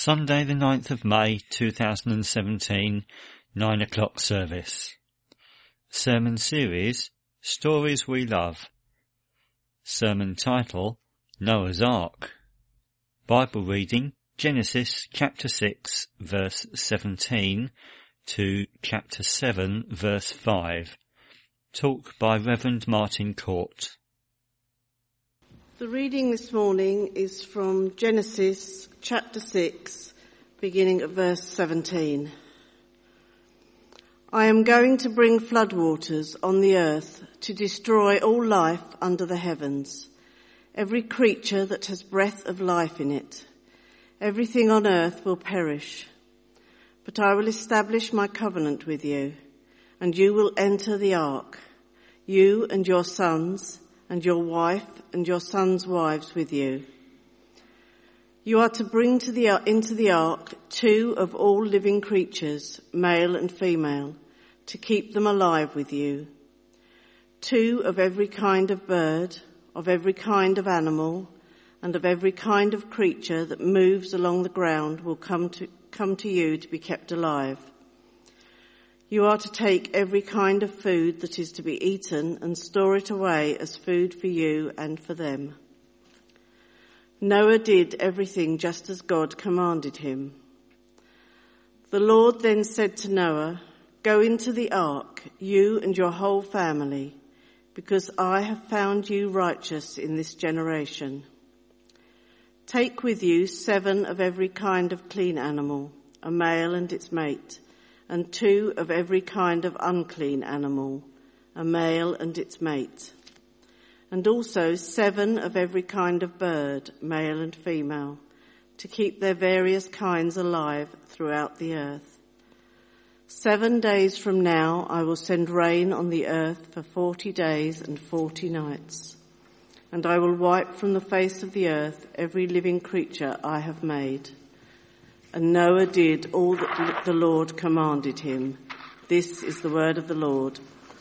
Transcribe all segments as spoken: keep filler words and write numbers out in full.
Sunday the ninth of May two thousand seventeen, nine o'clock service. Sermon series, Stories We Love. Sermon title, Noah's Ark. Bible reading, Genesis chapter six verse seventeen to chapter seven verse five. Talk by Reverend Martin Court. The reading this morning is from Genesis chapter six, beginning at verse seventeen. I am going to bring floodwaters on the earth to destroy all life under the heavens, every creature that has breath of life in it. Everything on earth will perish. But I will establish my covenant with you, and you will enter the ark, you and your sons, and your wife and your sons' wives with you. You are to bring to the, into the ark two of all living creatures, male and female, to keep them alive with you. Two of every kind of bird, of every kind of animal, and of every kind of creature that moves along the ground will come to, come to you to be kept alive. You are to take every kind of food that is to be eaten and store it away as food for you and for them. Noah did everything just as God commanded him. The Lord then said to Noah, "Go into the ark, you and your whole family, because I have found you righteous in this generation. Take with you seven of every kind of clean animal, a male and its mate, and two of every kind of unclean animal, a male and its mate, and also seven of every kind of bird, male and female, to keep their various kinds alive throughout the earth. Seven days from now I will send rain on the earth for forty days and forty nights, and I will wipe from the face of the earth every living creature I have made." And Noah did all that the Lord commanded him. This is the word of the Lord.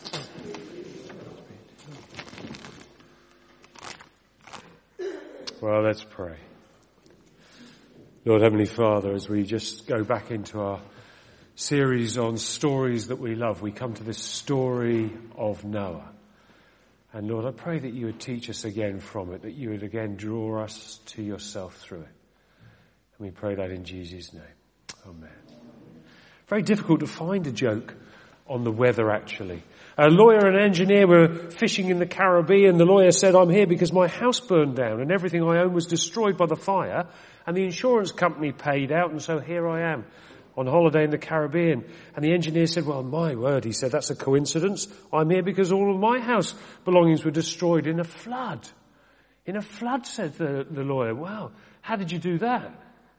Well, let's pray. Lord Heavenly Father, as we just go back into our series on stories that we love, we come to this story of Noah. And Lord, I pray that you would teach us again from it, that you would again draw us to yourself through it. And we pray that in Jesus' name. Amen. Very difficult to find a joke on the weather, actually. A lawyer and engineer were fishing in the Caribbean. The lawyer said, "I'm here because my house burned down and everything I own was destroyed by the fire, and the insurance company paid out, and so here I am on holiday in the Caribbean." And the engineer said, "Well, my word," he said, "that's a coincidence. I'm here because all of my house belongings were destroyed in a flood." "In a flood," said the, the lawyer. "Wow, how did you do that?"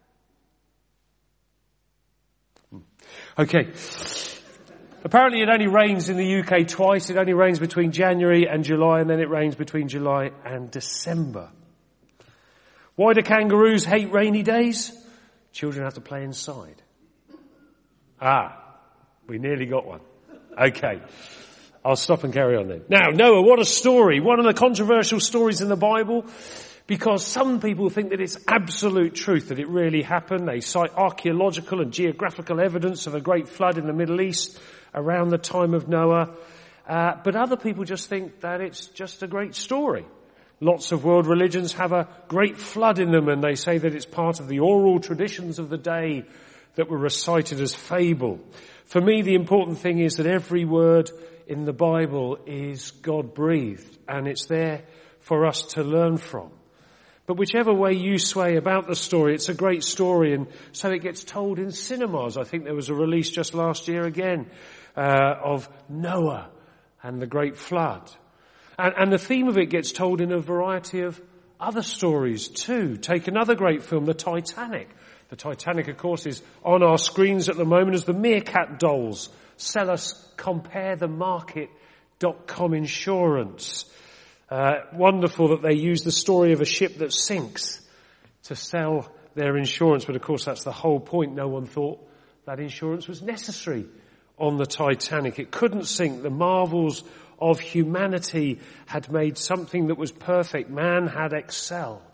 Okay. Apparently it only rains in the U K twice. It only rains between January and July, and then it rains between July and December. Why do kangaroos hate rainy days? Children have to play inside. Ah, we nearly got one. Okay. I'll stop and carry on then. Now, Noah, what a story. One of the controversial stories in the Bible, because some people think that it's absolute truth, that it really happened. They cite archaeological and geographical evidence of a great flood in the Middle East around the time of Noah. Uh, but other people just think that it's just a great story. Lots of world religions have a great flood in them, and they say that it's part of the oral traditions of the day that were recited as fable. For me, the important thing is that every word in the Bible is God-breathed, and it's there for us to learn from. But whichever way you sway about the story, it's a great story, and so it gets told in cinemas. I think there was a release just last year again uh, of Noah and the Great Flood. And, and the theme of it gets told in a variety of other stories too. Take another great film, The Titanic. The Titanic, of course, is on our screens at the moment as the Meerkat dolls sell us compare the market dot com insurance. Uh, wonderful that they use the story of a ship that sinks to sell their insurance. But of course, that's the whole point. No one thought that insurance was necessary on the Titanic. It couldn't sink. The marvels of humanity had made something that was perfect. Man had excelled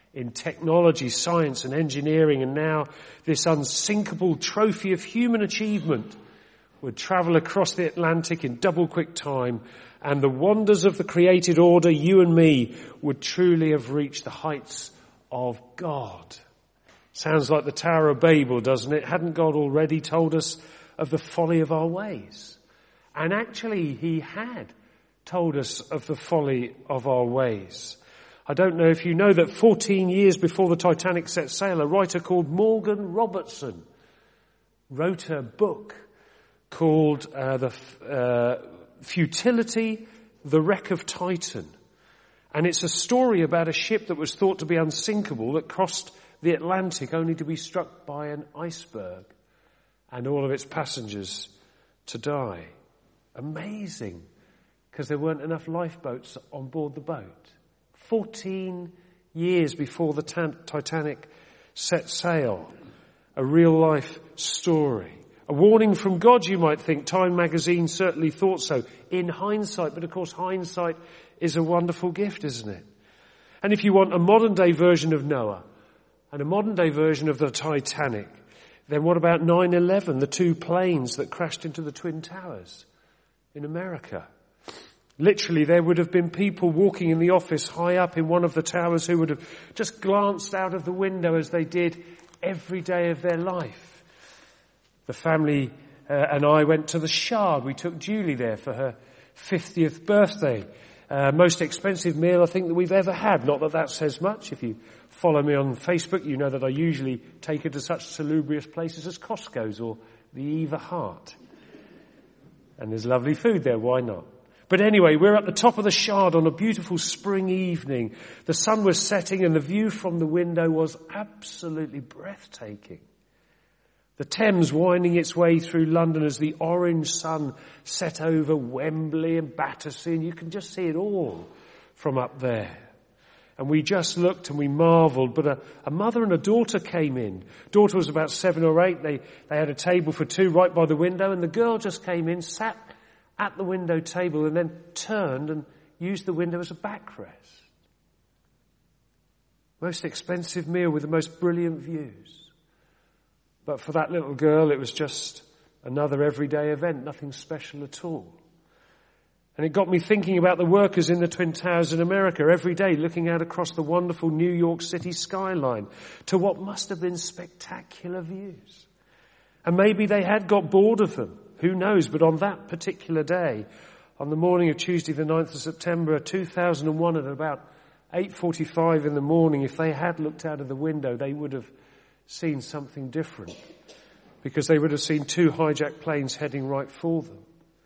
in technology, science and engineering, and now this unsinkable trophy of human achievement would travel across the Atlantic in double quick time, and the wonders of the created order, you and me, would truly have reached the heights of God. Sounds like the Tower of Babel, doesn't it? Hadn't God already told us of the folly of our ways? And actually, he had told us of the folly of our ways. I don't know if you know that fourteen years before the Titanic set sail, a writer called Morgan Robertson wrote a book called uh, The uh, Futility, the Wreck of Titan. And it's a story about a ship that was thought to be unsinkable that crossed the Atlantic only to be struck by an iceberg and all of its passengers to die. Amazing, because there weren't enough lifeboats on board the boat. Fourteen years before the Titanic set sail. A real life story. A warning from God, you might think. Time magazine certainly thought so in hindsight, but of course hindsight is a wonderful gift, isn't it? And if you want a modern day version of Noah and a modern day version of the Titanic, then what about nine eleven, the two planes that crashed into the Twin Towers in America? Literally, there would have been people walking in the office high up in one of the towers who would have just glanced out of the window as they did every day of their life. The family uh, and I went to the Shard. We took Julie there for her fiftieth birthday. Uh, most expensive meal I think that we've ever had. Not that that says much. If you follow me on Facebook, you know that I usually take her to such salubrious places as Costco's or the Eva Hart. And there's lovely food there, why not? But anyway, we're at the top of the Shard on a beautiful spring evening. The sun was setting and the view from the window was absolutely breathtaking. The Thames winding its way through London as the orange sun set over Wembley and Battersea, and you can just see it all from up there. And we just looked and we marvelled, but a, a mother and a daughter came in. Daughter was about seven or eight. They, they had a table for two right by the window, and the girl just came in, sat at the window table, and then turned and used the window as a backrest. Most expensive meal with the most brilliant views. But for that little girl, it was just another everyday event, nothing special at all. And it got me thinking about the workers in the Twin Towers in America every day looking out across the wonderful New York City skyline to what must have been spectacular views. And maybe they had got bored of them. Who knows? But on that particular day, on the morning of Tuesday the ninth of September two thousand one at about eight forty-five in the morning, if they had looked out of the window, they would have seen something different, because they would have seen two hijacked planes heading right for them.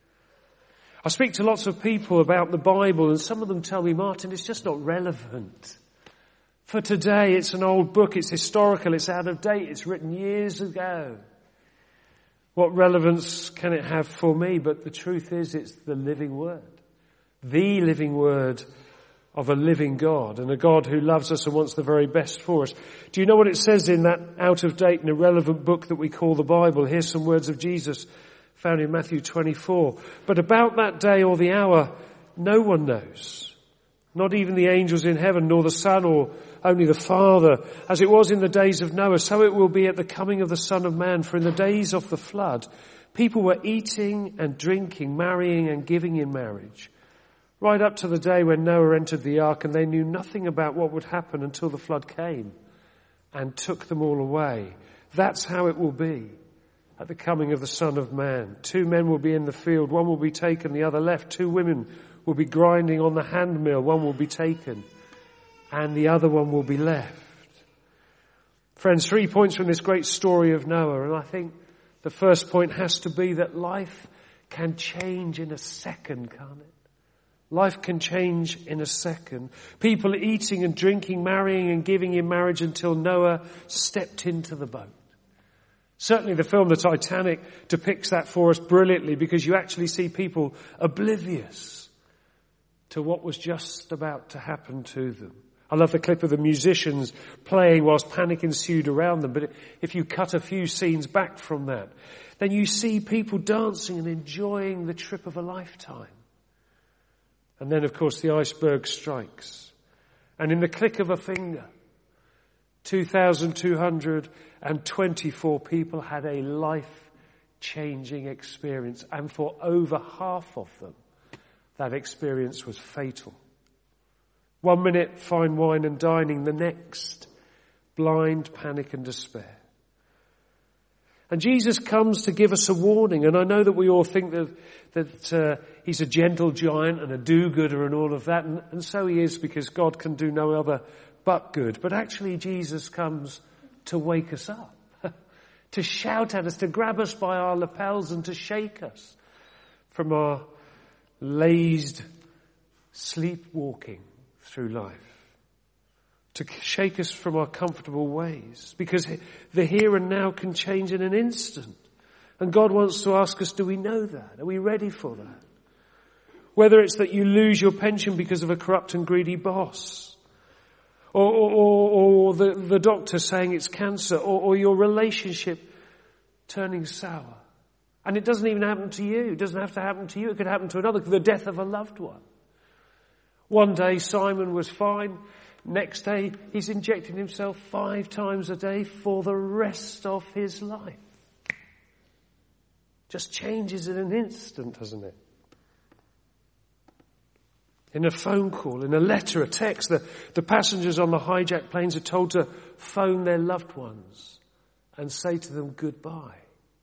I speak to lots of people about the Bible, and some of them tell me, Martin, it's just not relevant. For today, it's an old book, it's historical, it's out of date, it's written years ago. What relevance can it have for me? But the truth is, it's the living word. The living word of a living God, and a God who loves us and wants the very best for us. Do you know what it says in that out-of-date and irrelevant book that we call the Bible? Here's some words of Jesus found in Matthew twenty-four. But about that day or the hour, no one knows. Not even the angels in heaven, nor the Son, or only the Father. As it was in the days of Noah, so it will be at the coming of the Son of Man. For in the days of the flood, people were eating and drinking, marrying and giving in marriage, right up to the day when Noah entered the ark, and they knew nothing about what would happen until the flood came and took them all away. That's how it will be at the coming of the Son of Man. Two men will be in the field, one will be taken, the other left. Two women will be grinding on the handmill, one will be taken, and the other one will be left. Friends, three points from this great story of Noah, and I think the first point has to be that life can change in a second, can't it? Life can change in a second. People eating and drinking, marrying and giving in marriage until Noah stepped into the boat. Certainly the film The Titanic depicts that for us brilliantly, because you actually see people oblivious to what was just about to happen to them. I love the clip of the musicians playing whilst panic ensued around them. But if you cut a few scenes back from that, then you see people dancing and enjoying the trip of a lifetime. And then, of course, the iceberg strikes. And in the click of a finger, two thousand two hundred twenty-four people had a life-changing experience, and for over half of them, that experience was fatal. One minute, fine wine and dining, the next, blind panic and despair. And Jesus comes to give us a warning, and I know that we all think that that uh, he's a gentle giant and a do-gooder and all of that, and, and so he is, because God can do no other but good. But actually Jesus comes to wake us up, to shout at us, to grab us by our lapels and to shake us from our lazed sleepwalking through life. To shake us from our comfortable ways, because the here and now can change in an instant. And God wants to ask us, do we know that? Are we ready for that? Whether it's that you lose your pension because of a corrupt and greedy boss, or, or, or the, the doctor saying it's cancer, or, or your relationship turning sour. And it doesn't even happen to you. It doesn't have to happen to you. It could happen to another. The death of a loved one. One day Simon was fine. Next day, he's injecting himself five times a day for the rest of his life. Just changes in an instant, doesn't it? In a phone call, in a letter, a text, the, the passengers on the hijacked planes are told to phone their loved ones and say to them goodbye.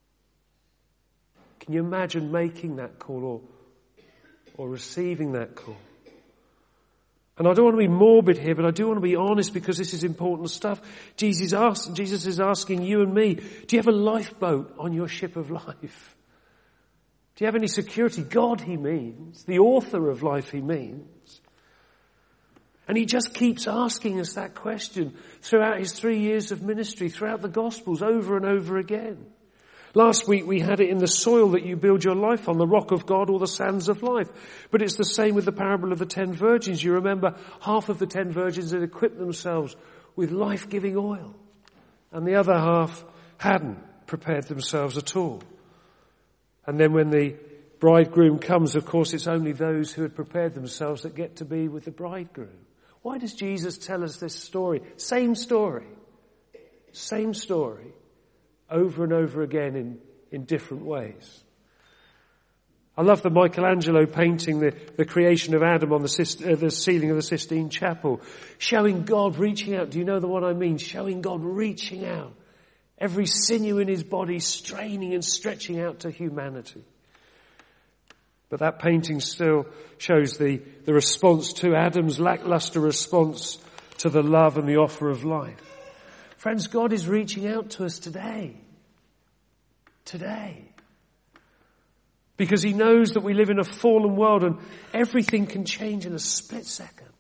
Can you imagine making that call or, or receiving that call? And I don't want to be morbid here, but I do want to be honest, because this is important stuff. Jesus, asked, Jesus is asking you and me, do you have a lifeboat on your ship of life? Do you have any security? God, he means. The author of life, he means. And he just keeps asking us that question throughout his three years of ministry, throughout the Gospels, over and over again. Last week we had it in the soil that you build your life on, the rock of God or the sands of life. But it's the same with the parable of the ten virgins. You remember half of the ten virgins had equipped themselves with life-giving oil, and the other half hadn't prepared themselves at all. And then when the bridegroom comes, of course, it's only those who had prepared themselves that get to be with the bridegroom. Why does Jesus tell us this story? Same story. Same story. Over and over again in, in different ways. I love the Michelangelo painting, the, the creation of Adam on the, uh, the ceiling of the Sistine Chapel, showing God reaching out. Do you know the one I mean? Showing God reaching out. Every sinew in his body straining and stretching out to humanity. But that painting still shows the, the response to Adam's lackluster response to the love and the offer of life. Friends, God is reaching out to us today. Today. Because he knows that we live in a fallen world and everything can change in a split second.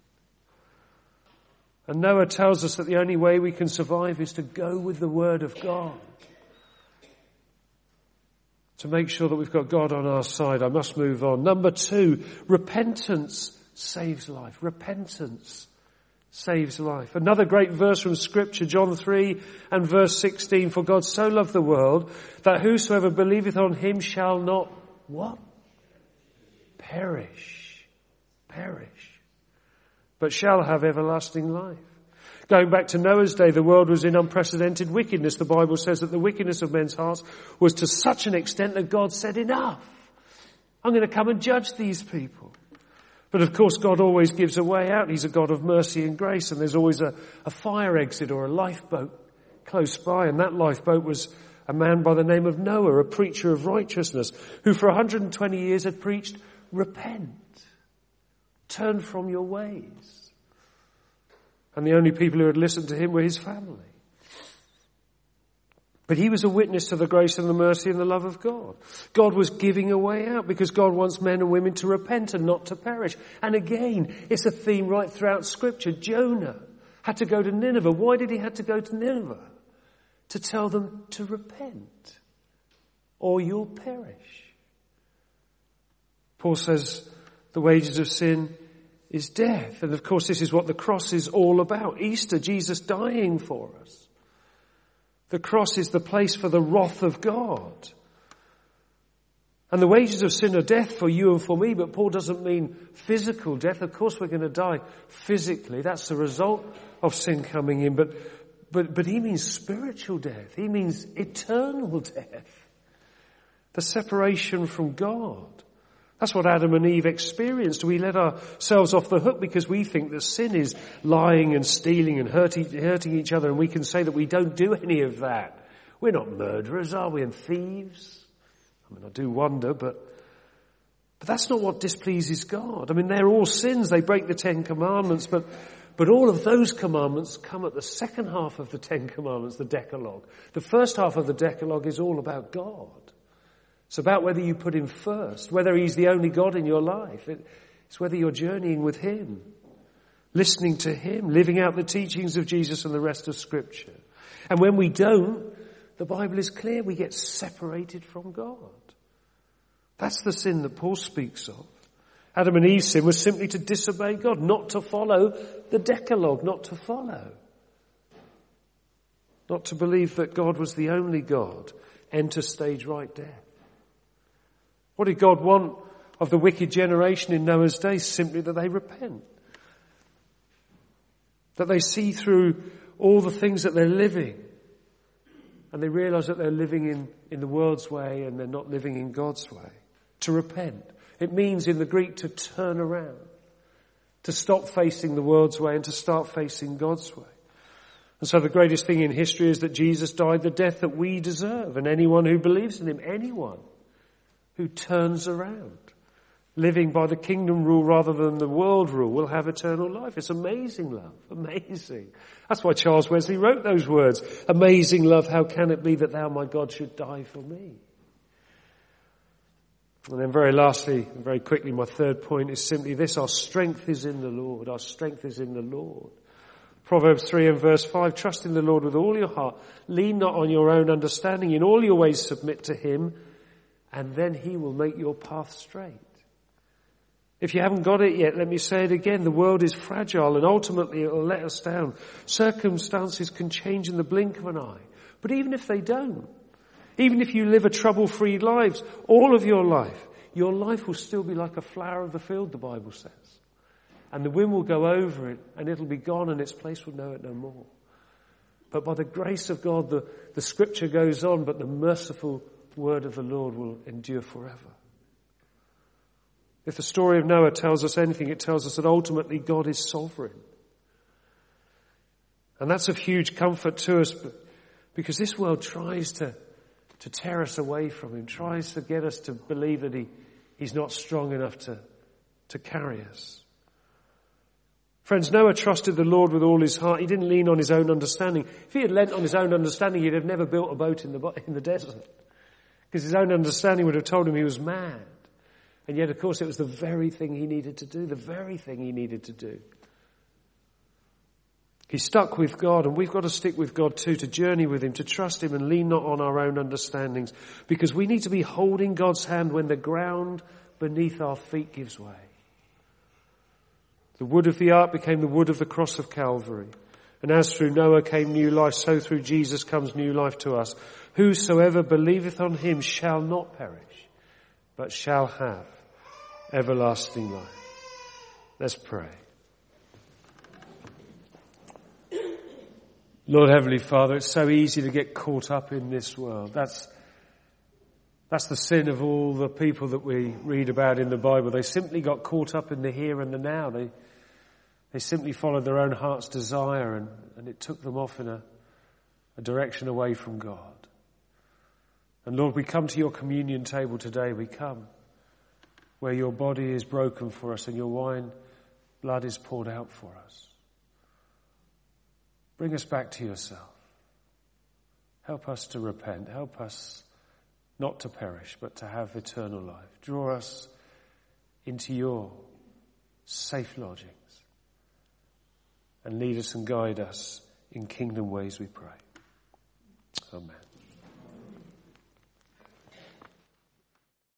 And Noah tells us that the only way we can survive is to go with the word of God. To make sure that we've got God on our side. I must move on. Number two, repentance saves life. Repentance saves life. Another great verse from Scripture, John three and verse sixteen. For God so loved the world that whosoever believeth on him shall not, what? Perish. Perish. But shall have everlasting life. Going back to Noah's day, the world was in unprecedented wickedness. The Bible says that the wickedness of men's hearts was to such an extent that God said, enough. I'm going to come and judge these people. But of course, God always gives a way out. He's a God of mercy and grace, and there's always a, a fire exit or a lifeboat close by. And that lifeboat was a man by the name of Noah, a preacher of righteousness, who for one hundred twenty years had preached, repent, turn from your ways. And the only people who had listened to him were his family. But he was a witness to the grace and the mercy and the love of God. God was giving a way out because God wants men and women to repent and not to perish. And again, it's a theme right throughout Scripture. Jonah had to go to Nineveh. Why did he have to go to Nineveh? To tell them to repent or you'll perish. Paul says the wages of sin is death. And of course, this is what the cross is all about. Easter, Jesus dying for us. The cross is the place for the wrath of God. And the wages of sin are death for you and for me, but Paul doesn't mean physical death. Of course we're going to die physically. That's the result of sin coming in. But but, but he means spiritual death. He means eternal death. The separation from God. That's what Adam and Eve experienced. We let ourselves off the hook because we think that sin is lying and stealing and hurting, hurting each other, and we can say that we don't do any of that. We're not murderers, are we, and thieves? I mean, I do wonder, but but that's not what displeases God. I mean, they're all sins. They break the Ten Commandments, but but all of those commandments come at the second half of the Ten Commandments, the Decalogue. The first half of the Decalogue is all about God. It's about whether you put him first, whether he's the only God in your life. It's whether you're journeying with him, listening to him, living out the teachings of Jesus and the rest of Scripture. And when we don't, the Bible is clear, we get separated from God. That's the sin that Paul speaks of. Adam and Eve's sin was simply to disobey God, not to follow the Decalogue, not to follow. Not to believe that God was the only God. Enter stage right death. What did God want of the wicked generation in Noah's day? Simply that they repent. That they see through all the things that they're living. And they realize that they're living in, in the world's way and they're not living in God's way. To repent. It means in the Greek to turn around. To stop facing the world's way and to start facing God's way. And so the greatest thing in history is that Jesus died the death that we deserve. And anyone who believes in him, anyone who turns around, living by the kingdom rule rather than the world rule, will have eternal life. It's amazing love. Amazing. That's why Charles Wesley wrote those words. Amazing love, how can it be that thou, my God, should die for me? And then very lastly, and very quickly, my third point is simply this. Our strength is in the Lord. Our strength is in the Lord. Proverbs three and verse five, trust in the Lord with all your heart. Lean not on your own understanding. In all your ways submit to him, and then he will make your path straight. If you haven't got it yet, let me say it again. The world is fragile and ultimately it will let us down. Circumstances can change in the blink of an eye. But even if they don't, even if you live a trouble-free life, all of your life, your life will still be like a flower of the field, the Bible says. And the wind will go over it and it'll be gone and its place will know it no more. But by the grace of God, the, the scripture goes on, but the merciful word of the Lord will endure forever. If the story of Noah tells us anything, it tells us that ultimately God is sovereign. And that's of huge comfort to us because this world tries to, to tear us away from him, tries to get us to believe that he, he's not strong enough to, to carry us. Friends, Noah trusted the Lord with all his heart. He didn't lean on his own understanding. If he had leant on his own understanding, he'd have never built a boat in the, in the desert. Because his own understanding would have told him he was mad. And yet, of course, it was the very thing he needed to do, the very thing he needed to do. He stuck with God, and we've got to stick with God too, to journey with him, to trust him and lean not on our own understandings. Because we need to be holding God's hand when the ground beneath our feet gives way. The wood of the ark became the wood of the cross of Calvary. And as through Noah came new life, so through Jesus comes new life to us. Whosoever believeth on him shall not perish, but shall have everlasting life. Let's pray. Lord Heavenly Father, it's so easy to get caught up in this world. That's, that's the sin of all the people that we read about in the Bible. They simply got caught up in the here and the now. They, they simply followed their own heart's desire and, and it took them off in a, a direction away from God. And Lord, we come to your communion table today. We come where your body is broken for us and your wine blood is poured out for us. Bring us back to yourself. Help us to repent. Help us not to perish, but to have eternal life. Draw us into your safe lodgings and lead us and guide us in kingdom ways, we pray. Amen.